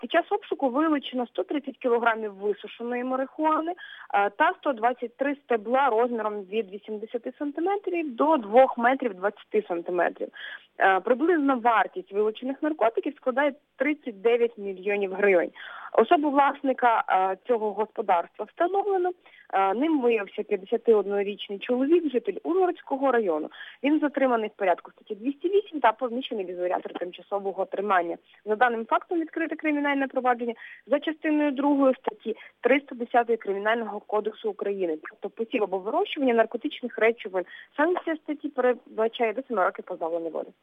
Під час обшуку вилучено 130 кілограмів висушеної марихуани та 123 стебла розміром від 80 см до 2 метрів 20 см. Приблизна вартість вилучених наркотиків складає 39 мільйонів гривень. Особу власника цього господарства встановлено. Ним виявився 51-річний чоловік, житель Ужгородського району. Він затриманий в порядку статті 208 та поміщений в ізолятор тимчасового тримання. За даним фактом відкрите кримінальне провадження за частиною 2 статті 310 Кримінального кодексу України, тобто посів або вирощування наркотичних речовин. Санкція статті передбачає до 7 років позбавлення волі.